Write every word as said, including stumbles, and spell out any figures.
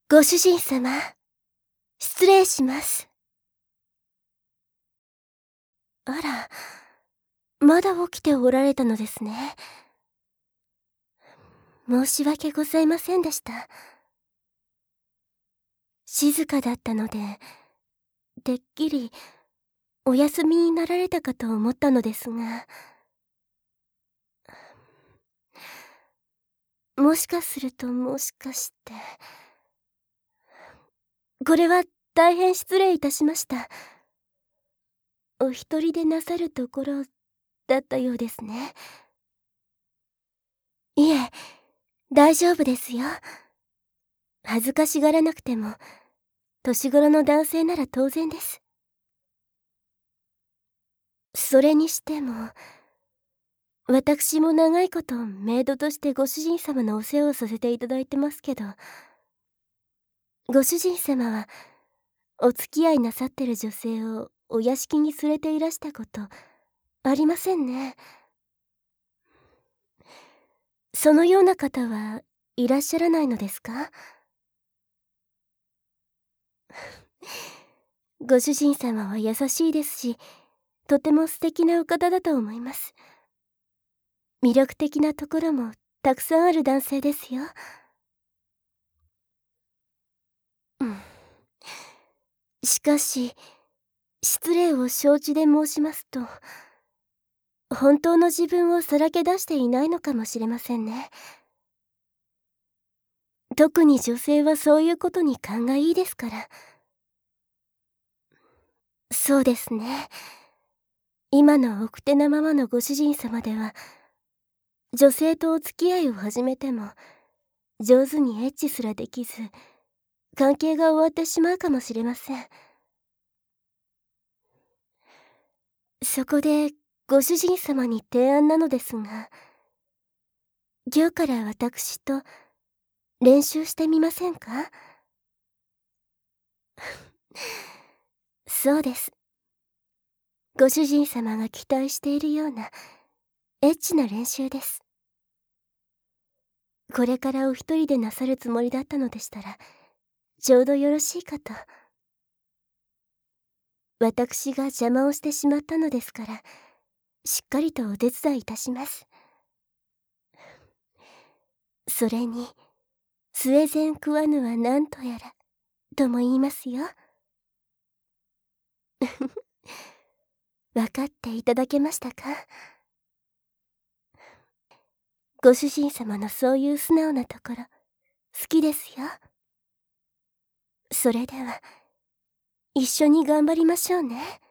ご主人様、失礼します。あら、まだ起きておられたのですね。申し訳ございませんでした。静かだったので、てっきりお休みになられたかと思ったのですが、もしかするともしかして、これは大変失礼いたしました。お一人でなさるところだったようですね。いえ、大丈夫ですよ。恥ずかしがらなくても、年頃の男性なら当然です。それにしても、私も長いことメイドとしてご主人様のお世話をさせていただいてますけど、ご主人様はお付き合いなさってる女性をお屋敷に連れていらしたことありませんね。そのような方はいらっしゃらないのですか？ご主人様は優しいですし、とても素敵なお方だと思います。魅力的なところもたくさんある男性ですよ。うん。しかし、失礼を承知で申しますと、本当の自分をさらけ出していないのかもしれませんね。特に女性はそういうことに勘がいいですから。そうですね。今の奥手なままのご主人様では、女性とお付き合いを始めても、上手にエッチすらできず、関係が終わってしまうかもしれません。そこで、ご主人様に提案なのですが、今日から私と練習してみませんか？そうです。ご主人様が期待しているようなエッチな練習です。これからお一人でなさるつもりだったのでしたら、ちょうどよろしいかと。私が邪魔をしてしまったのですから、しっかりとお手伝いいたします。それに、スウェゼン食わぬは何とやら、とも言いますよ。分かっていただけましたか？ご主人様のそういう素直なところ、好きですよ。それでは、一緒に頑張りましょうね。